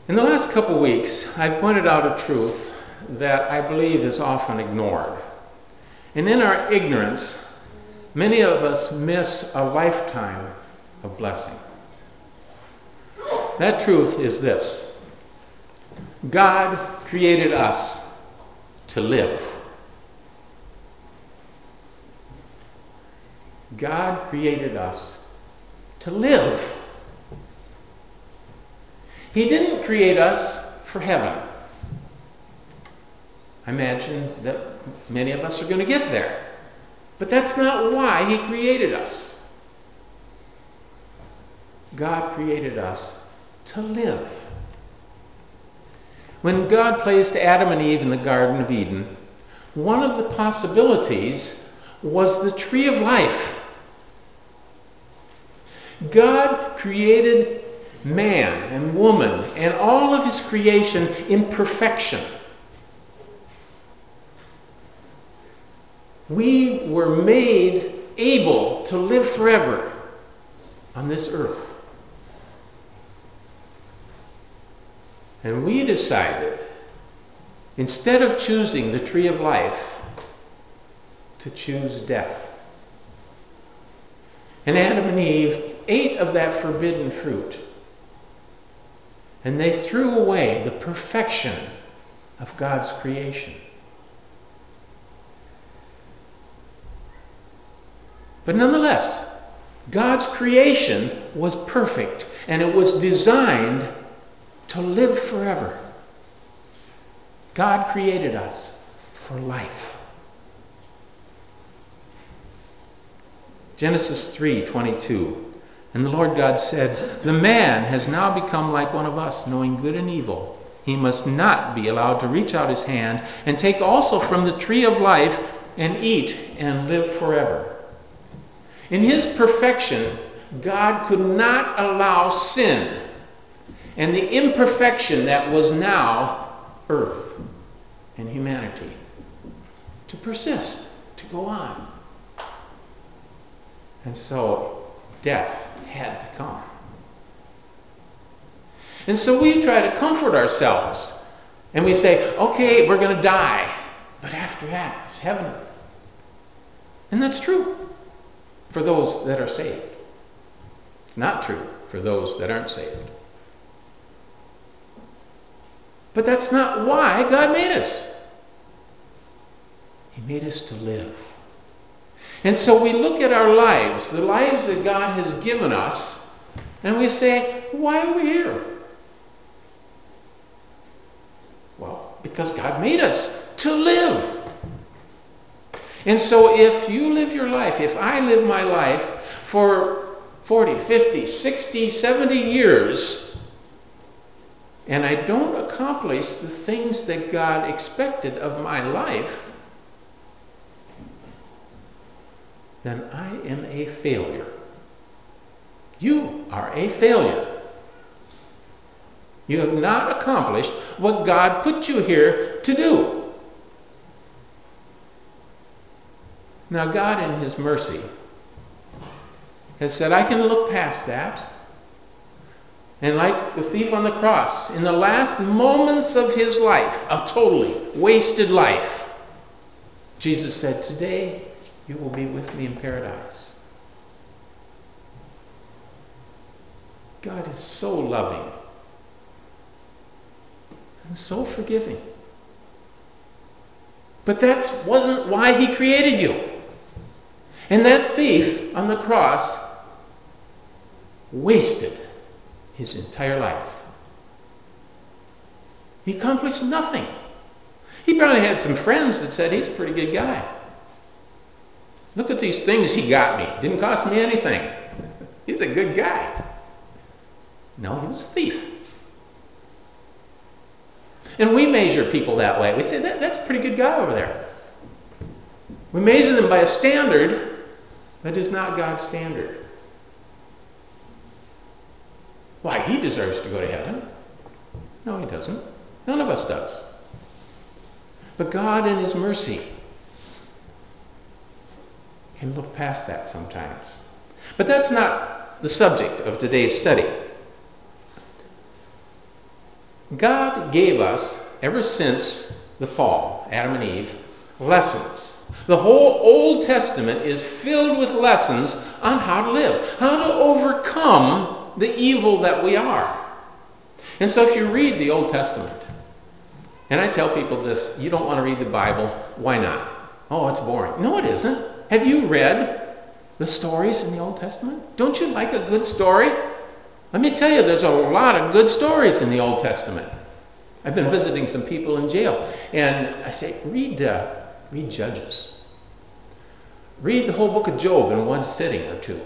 In the last couple weeks, I've pointed out a truth that I believe is often ignored. And in our ignorance, many of us miss a lifetime of blessing. That truth is this: God created us to live. God created us to live. He didn't create us for heaven. I imagine that many of us are going to get there. But that's not why he created us. God created us to live. When God placed Adam and Eve in the Garden of Eden, one of the possibilities was the tree of life. God created man and woman and all of his creation in perfection. We were made able to live forever on this earth. And we decided, instead of choosing the tree of life, to choose death. And Adam and Eve ate of that forbidden fruit. And they threw away the perfection of God's creation. But nonetheless, God's creation was perfect, and it was designed to live forever. God created us for life. Genesis 3:22. And the Lord God said, "The man has now become like one of us, knowing good and evil. He must not be allowed to reach out his hand and take also from the tree of life and eat and live forever." In his perfection, God could not allow sin and the imperfection that was now earth and humanity to persist, to go on. And so death had to come. And so we try to comfort ourselves. And we say, okay, we're going to die. But after that, it's heaven. And that's true for those that are saved. Not true for those that aren't saved. But that's not why God made us. He made us to live. And so we look at our lives, the lives that God has given us, and we say, why are we here? Well, because God made us to live. And so if you live your life, if I live my life for 40, 50, 60, 70 years, and I don't accomplish the things that God expected of my life, then I am a failure. You are a failure. You have not accomplished what God put you here to do. Now, God in his mercy has said, I can look past that. And like the thief on the cross, in the last moments of his life, a totally wasted life, Jesus said, today you will be with me in paradise. God is so loving and so forgiving. But that wasn't why he created you. And that thief on the cross wasted his entire life. He accomplished nothing. He probably had some friends that said, he's a pretty good guy. Look at these things he got me. Didn't cost me anything. He's a good guy. No, he was a thief. And we measure people that way. We say, that's a pretty good guy over there. We measure them by a standard that is not God's standard. Why, he deserves to go to heaven. No, he doesn't. None of us does. But God in his mercy can look past that sometimes. But that's not the subject of today's study. God gave us, ever since the fall, Adam and Eve, lessons. The whole Old Testament is filled with lessons on how to live, how to overcome the evil that we are. And so if you read the Old Testament, and I tell people this, you don't want to read the Bible, why not? Oh, it's boring. No, it isn't. Have you read the stories in the Old Testament? Don't you like a good story? Let me tell you, there's a lot of good stories in the Old Testament. I've been visiting some people in jail, and I say, read Judges. Read the whole book of Job in one sitting or two.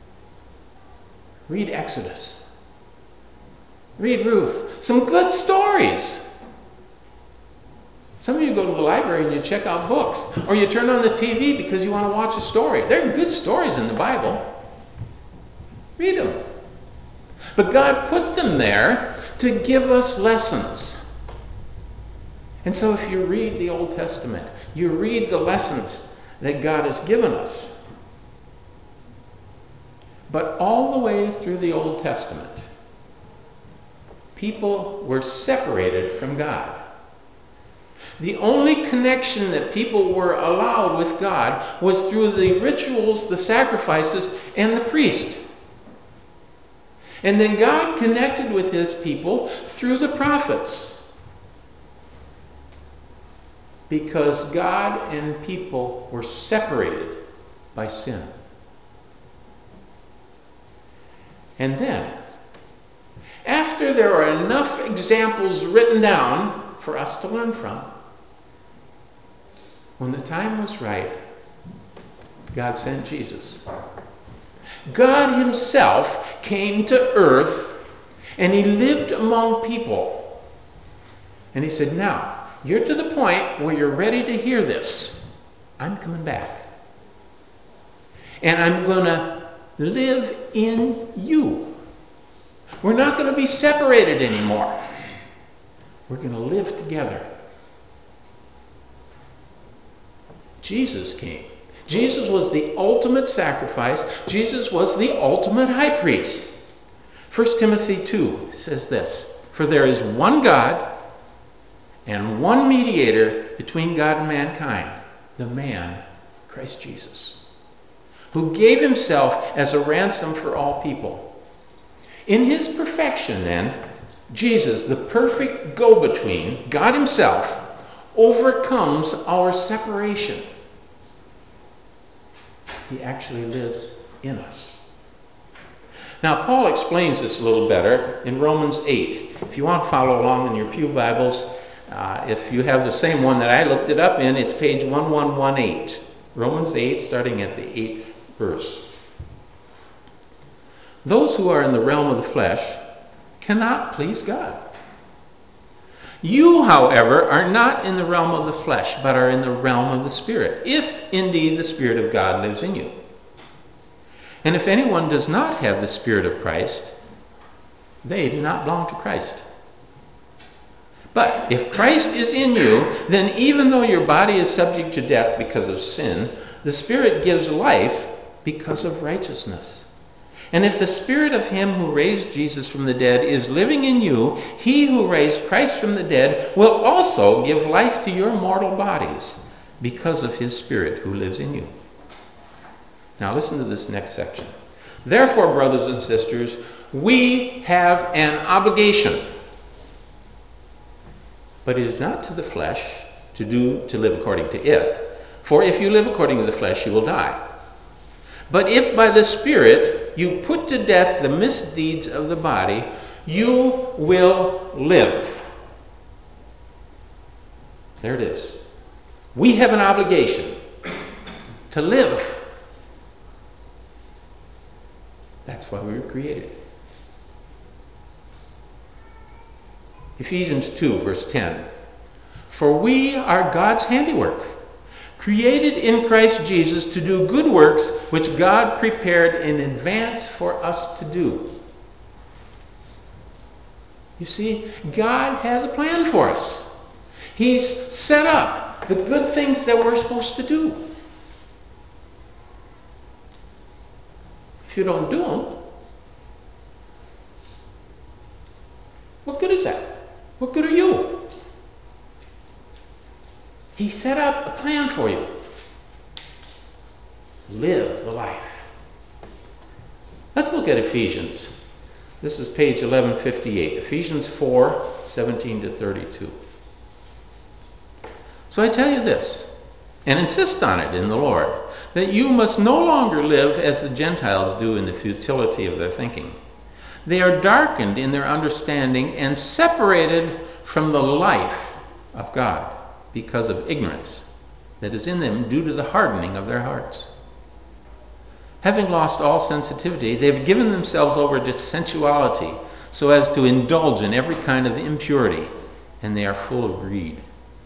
Read Exodus. Read Ruth. Some good stories. Some of you go to the library and you check out books, or you turn on the TV because you want to watch a story. There are good stories in the Bible. Read them. But God put them there to give us lessons. And so if you read the Old Testament, you read the lessons that God has given us. But all the way through the Old Testament, people were separated from God. The only connection that people were allowed with God was through the rituals, the sacrifices, and the priest. And then God connected with his people through the prophets. Because God and people were separated by sin. And then, after there are enough examples written down for us to learn from, when the time was right, God sent Jesus. God himself came to earth and he lived among people. And he said, now, you're to the point where you're ready to hear this. I'm coming back. And I'm going to live in you. We're not going to be separated anymore. We're going to live together. Jesus came. Jesus was the ultimate sacrifice. Jesus was the ultimate high priest. 1 Timothy 2 says this, for there is one God and one mediator between God and mankind, the man, Christ Jesus, who gave himself as a ransom for all people. In his perfection, then, Jesus, the perfect go-between, God himself, overcomes our separation. He actually lives in us. Now, Paul explains this a little better in Romans 8. If you want to follow along in your pew Bibles, if you have the same one that I looked it up in, it's page 1118. Romans 8, starting at the 8th verse. Those who are in the realm of the flesh cannot please God. You, however, are not in the realm of the flesh, but are in the realm of the Spirit, if indeed the Spirit of God lives in you. And if anyone does not have the Spirit of Christ, they do not belong to Christ. But if Christ is in you, then even though your body is subject to death because of sin, the Spirit gives life because of righteousness. And if the Spirit of him who raised Jesus from the dead is living in you, he who raised Christ from the dead will also give life to your mortal bodies because of his Spirit who lives in you. Now listen to this next section. Therefore, brothers and sisters, we have an obligation. But it is not to the flesh to live according to it. For if you live according to the flesh, you will die. But if by the Spirit you put to death the misdeeds of the body, you will live. There it is. We have an obligation to live. That's why we were created. Ephesians 2, verse 10. For we are God's handiwork, created in Christ Jesus to do good works which God prepared in advance for us to do. You see, God has a plan for us. He's set up the good things that we're supposed to do. If you don't do them, what good is that? What good are you? He set up a plan for you. Live the life. Let's look at Ephesians. This is page 1158. Ephesians 4:17 to 32. So I tell you this, and insist on it in the Lord, that you must no longer live as the Gentiles do in the futility of their thinking. They are darkened in their understanding and separated from the life of God because of ignorance that is in them due to the hardening of their hearts. Having lost all sensitivity, they've given themselves over to sensuality so as to indulge in every kind of impurity, and they are full of greed.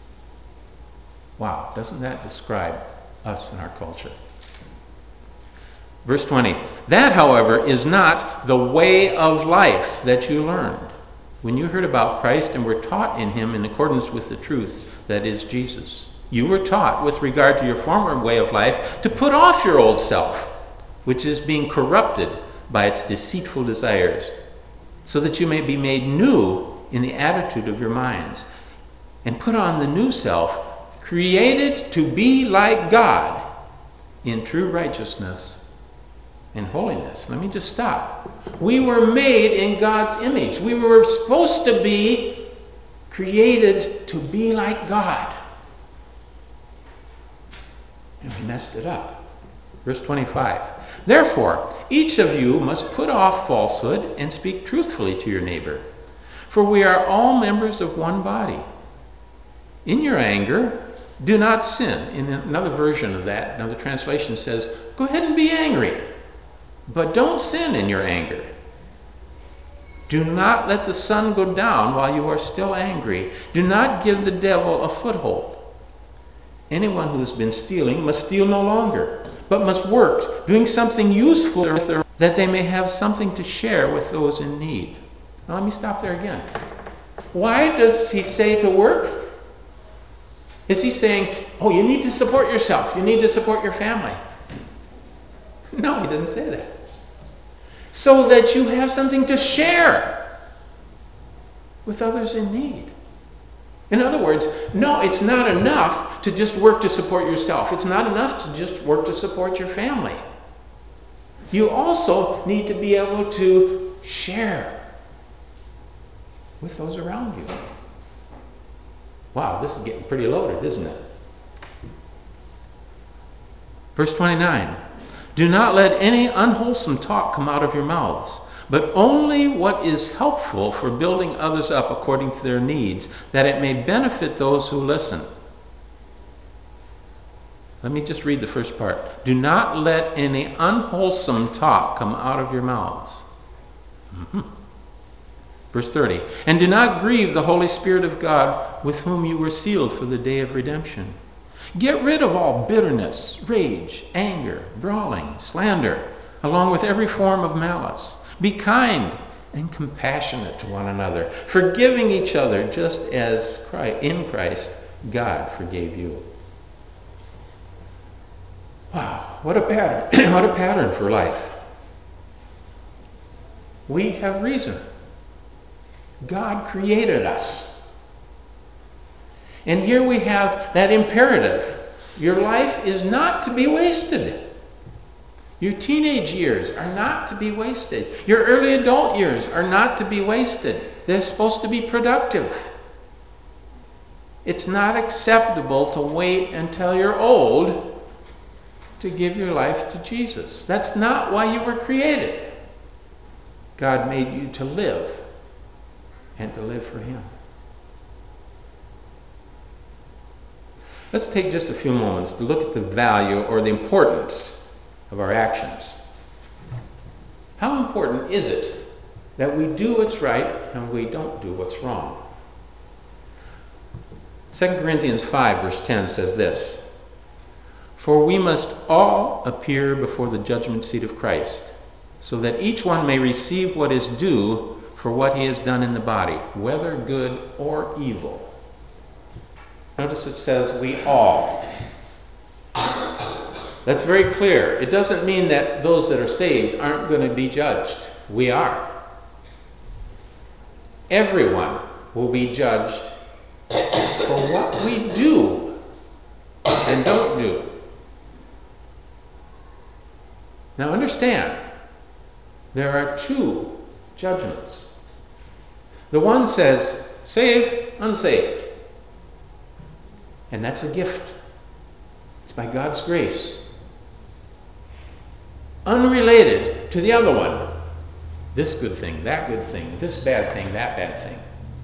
Wow, doesn't that describe us in our culture? Verse 20, that, however, is not the way of life that you learned when you heard about Christ and were taught in him in accordance with the truth that is Jesus. You were taught with regard to your former way of life to put off your old self, which is being corrupted by its deceitful desires, so that you may be made new in the attitude of your minds, and put on the new self, created to be like God in true righteousness and holiness. Let me just stop. We were made in God's image. We were supposed to be created to be like God. And we messed it up. Verse 25. Therefore, each of you must put off falsehood and speak truthfully to your neighbor, for we are all members of one body. In your anger, do not sin. In another version of that, another translation says, go ahead and be angry, but don't sin in your anger. Do not let the sun go down while you are still angry. Do not give the devil a foothold. Anyone who has been stealing must steal no longer, but must work, doing something useful that they may have something to share with those in need. Now let me stop there again. Why does he say to work? Is he saying, oh, you need to support yourself, you need to support your family? No, he didn't say that. So that you have something to share with others in need. In other words, no, it's not enough to just work to support yourself. It's not enough to just work to support your family. You also need to be able to share with those around you. Wow, this is getting pretty loaded, isn't it? Verse 29. Do not let any unwholesome talk come out of your mouths, but only what is helpful for building others up according to their needs, that it may benefit those who listen. Let me just read the first part. Do not let any unwholesome talk come out of your mouths. Verse 30. And do not grieve the Holy Spirit of God, with whom you were sealed for the day of redemption. Get rid of all bitterness, rage, anger, brawling, slander, along with every form of malice. Be kind and compassionate to one another, forgiving each other just as in Christ God forgave you. Wow, what a pattern. What a pattern for life. We have reason. God created us. And here we have that imperative. Your life is not to be wasted. Your teenage years are not to be wasted. Your early adult years are not to be wasted. They're supposed to be productive. It's not acceptable to wait until you're old to give your life to Jesus. That's not why you were created. God made you to live and to live for him. Let's take just a few moments to look at the value or the importance of our actions. How important is it that we do what's right and we don't do what's wrong? 2 Corinthians 5 verse 10 says this, for we must all appear before the judgment seat of Christ, so that each one may receive what is due for what he has done in the body, whether good or evil. Notice it says we all. That's very clear. It doesn't mean that those that are saved aren't going to be judged. We are. Everyone will be judged for what we do and don't do. Now understand, there are two judgments. The one says, saved, unsaved. And that's a gift. It's by God's grace. Unrelated to the other one. This good thing, that good thing, this bad thing, that bad thing.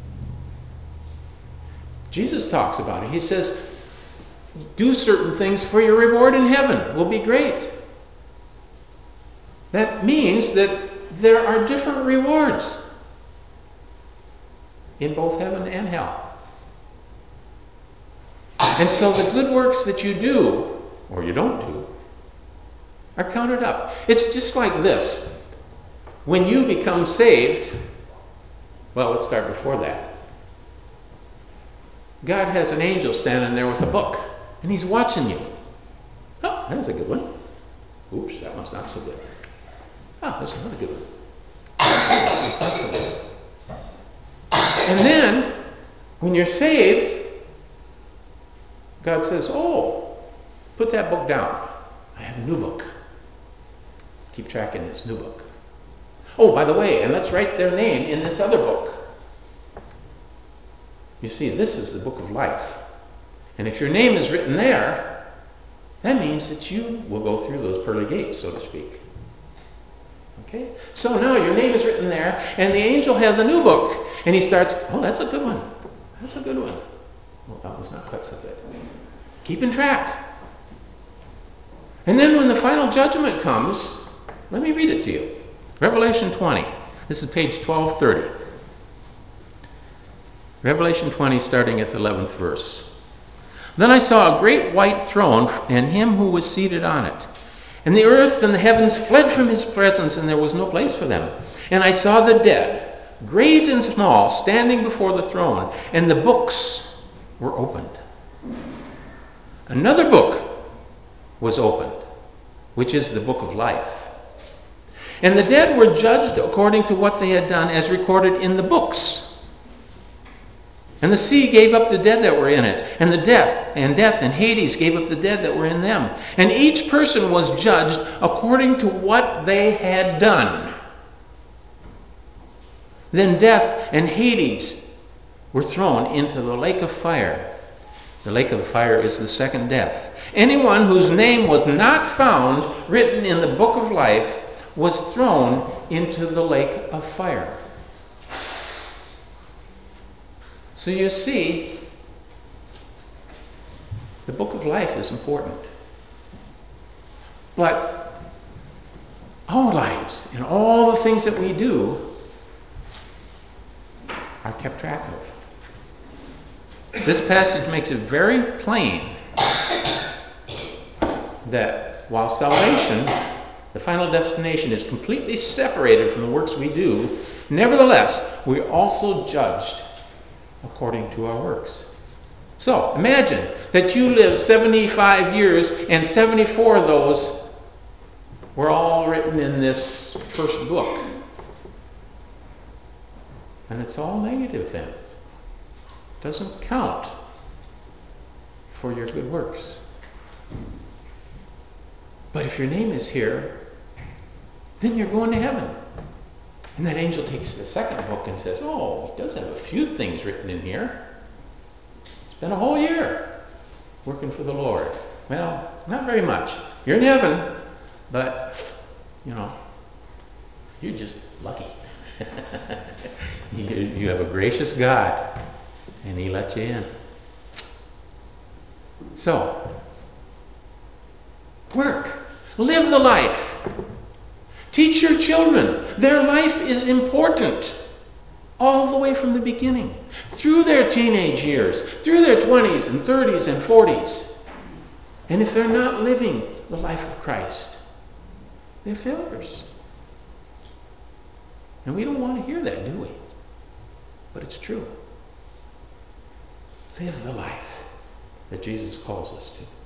Jesus talks about it. He says, do certain things for your reward in heaven will be great. That means that there are different rewards in both heaven and hell. And so the good works that you do, or you don't do, are counted up. It's just like this. When you become saved, well, let's start before that. God has an angel standing there with a book, and he's watching you. Oh, that was a good one. Oops, that one's not so good. Oh, there's another good one. That one's not so good. And then, when you're saved, God says, oh, put that book down. I have a new book. Keep track in this new book. Oh, by the way, and let's write their name in this other book. You see, this is the book of life. And if your name is written there, that means that you will go through those pearly gates, so to speak. Okay? So now your name is written there, and the angel has a new book. And he starts, oh, that's a good one. That's a good one. Well, that one's not quite so good. Keeping track. And then when the final judgment comes, let me read it to you. Revelation 20. This is page 1230. Revelation 20, starting at the 11th verse. Then I saw a great white throne and him who was seated on it. And the earth and the heavens fled from his presence, and there was no place for them. And I saw the dead, great and small, standing before the throne, and the books were opened. Another book was opened, which is the book of life. And the dead were judged according to what they had done as recorded in the books. And the sea gave up the dead that were in it, and death and Hades gave up the dead that were in them. And each person was judged according to what they had done. Then death and Hades were thrown into the lake of fire. The lake of fire is the second death. Anyone whose name was not found written in the book of life was thrown into the lake of fire. So you see, the book of life is important. But our lives and all the things that we do are kept track of. This passage makes it very plain that while salvation, the final destination, is completely separated from the works we do, nevertheless, we're also judged according to our works. So, imagine that you live 75 years and 74 of those were all written in this first book. And it's all negative then. It doesn't count for your good works. But if your name is here, then you're going to heaven. And that angel takes the second book and says, oh, he does have a few things written in here. Spent a whole year working for the Lord. Well, not very much. You're in heaven, but, you're just lucky. You have a gracious God, and he let you in. So, work. Live the life. Teach your children. Their life is important. All the way from the beginning. Through their teenage years. Through their 20s and 30s and 40s. And if they're not living the life of Christ, they're failures. And we don't want to hear that, do we? But it's true. Live the life that Jesus calls us to.